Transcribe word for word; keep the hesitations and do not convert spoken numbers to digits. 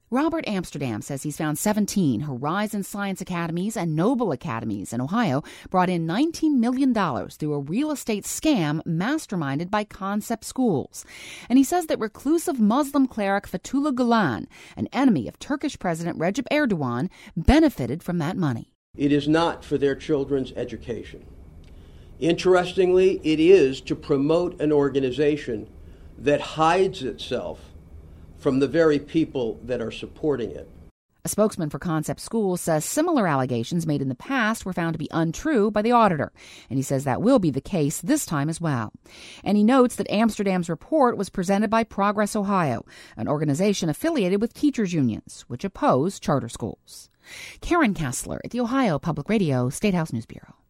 Robert Amsterdam says he's found seventeen Horizon Science Academies and Noble Academies in Ohio brought in nineteen million dollars through a real estate scam masterminded by Concept Schools. And he says that reclusive Muslim cleric Fethullah Gulen, an enemy of Turkish President Recep Erdogan, benefited from that money. It is not for their children's education. Interestingly, it is to promote an organization that hides itself from the very people that are supporting it. A spokesman for Concept Schools says similar allegations made in the past were found to be untrue by the auditor, and he says that will be the case this time as well. And he notes that Amsterdam's report was presented by Progress Ohio, an organization affiliated with teachers' unions, which oppose charter schools. Karen Kessler at the Ohio Public Radio State House News Bureau.